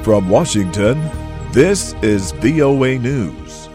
From Washington, this is VOA News.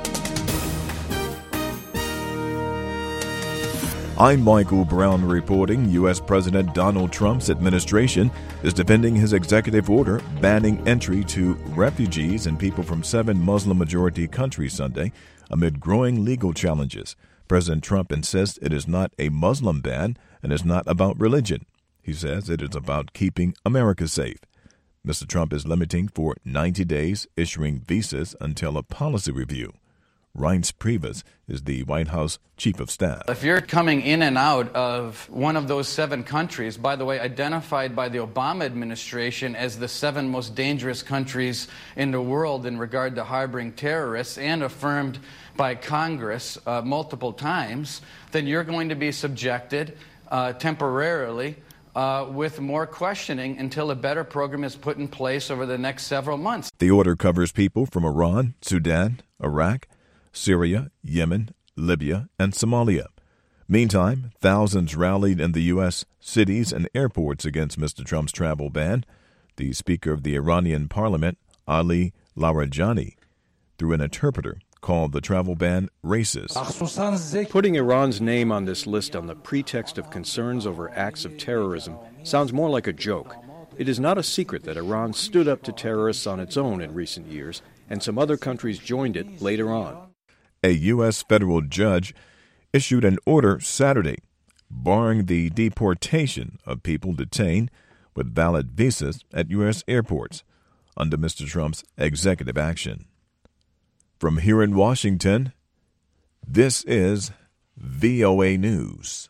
I'm Michael Brown reporting. U.S. President Donald Trump's administration is defending his executive order banning entry to refugees and people from 7 Muslim-majority countries Sunday amid growing legal challenges. President Trump insists it is not a Muslim ban and is not about religion. He says it is about keeping America safe. Mr. Trump is limiting for 90 days issuing visas until a policy review. Reince Priebus is the White House Chief of Staff. If you're coming in and out of one of those 7 countries, by the way, identified by the Obama administration as the 7 most dangerous countries in the world in regard to harboring terrorists and affirmed by Congress multiple times, then you're going to be subjected temporarily with more questioning until a better program is put in place over the next several months. The order covers people from Iran, Sudan, Iraq, Syria, Yemen, Libya, and Somalia. Meantime, thousands rallied in the U.S. cities and airports against Mr. Trump's travel ban. The Speaker of the Iranian Parliament, Ali Larijani, through an interpreter, called the travel ban racist. Putting Iran's name on this list on the pretext of concerns over acts of terrorism sounds more like a joke. It is not a secret that Iran stood up to terrorists on its own in recent years, and some other countries joined it later on. A U.S. federal judge issued an order Saturday barring the deportation of people detained with valid visas at U.S. airports under Mr. Trump's executive action. From here in Washington, this is VOA News.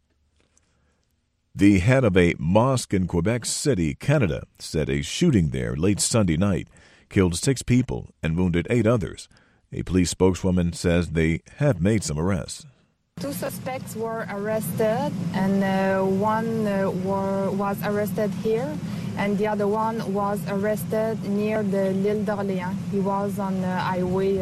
The head of a mosque in Quebec City, Canada, said a shooting there late Sunday night killed 6 people and wounded 8 others. A police spokeswoman says they have made some arrests. 2 suspects were arrested, and one was arrested here, and the other one was arrested near the L'Île d'Orléans. He was on the highway,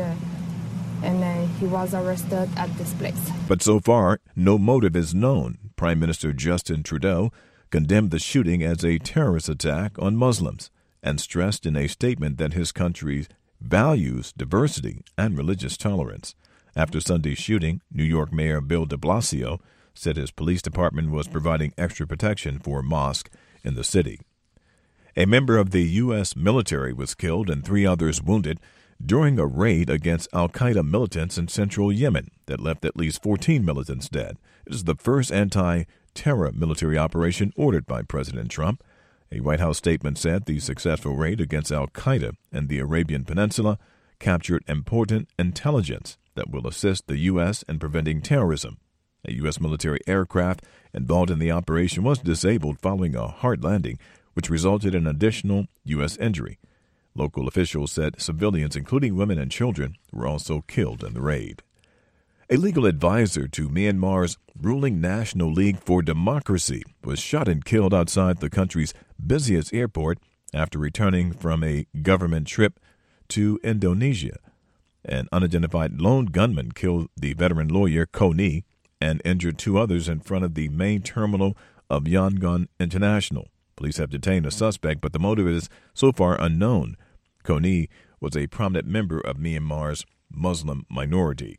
and he was arrested at this place. But so far, no motive is known. Prime Minister Justin Trudeau condemned the shooting as a terrorist attack on Muslims and stressed in a statement that his country values diversity and religious tolerance. After Sunday's shooting, New York Mayor Bill de Blasio said his police department was providing extra protection for a mosque in the city. A member of the U.S. military was killed and 3 others wounded during a raid against al-Qaeda militants in central Yemen that left at least 14 militants dead. It is the first anti-terror military operation ordered by President Trump. A White House statement said the successful raid against al-Qaeda in the Arabian Peninsula captured important intelligence that will assist the U.S. in preventing terrorism. A U.S. military aircraft involved in the operation was disabled following a hard landing, which resulted in additional U.S. injury. Local officials said civilians, including women and children, were also killed in the raid. A legal advisor to Myanmar's ruling National League for Democracy was shot and killed outside the country's busiest airport after returning from a government trip to Indonesia. An unidentified lone gunman killed the veteran lawyer Kony and injured 2 others in front of the main terminal of Yangon International. Police have detained a suspect, but the motive is so far unknown. Kony was a prominent member of Myanmar's Muslim minority.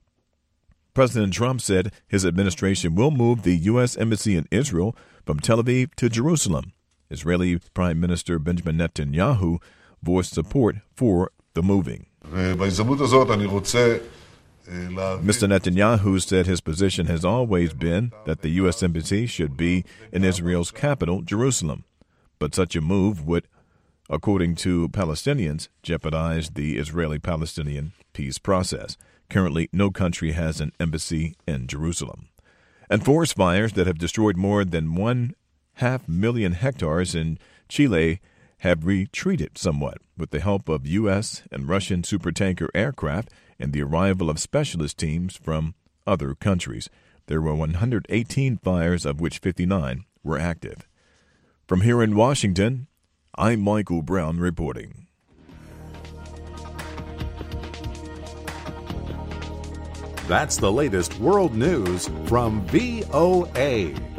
President Trump said his administration will move the U.S. Embassy in Israel from Tel Aviv to Jerusalem. Israeli Prime Minister Benjamin Netanyahu voiced support for the moving. Mr. Netanyahu said his position has always been that the U.S. Embassy should be in Israel's capital, Jerusalem. But such a move would, according to Palestinians, jeopardize the Israeli-Palestinian peace process. Currently, no country has an embassy in Jerusalem. And forest fires that have destroyed more than 500,000 hectares in Chile have retreated somewhat with the help of U.S. and Russian supertanker aircraft and the arrival of specialist teams from other countries. There were 118 fires, of which 59 were active. From here in Washington, I'm Michael Brown reporting. That's the latest world news from VOA.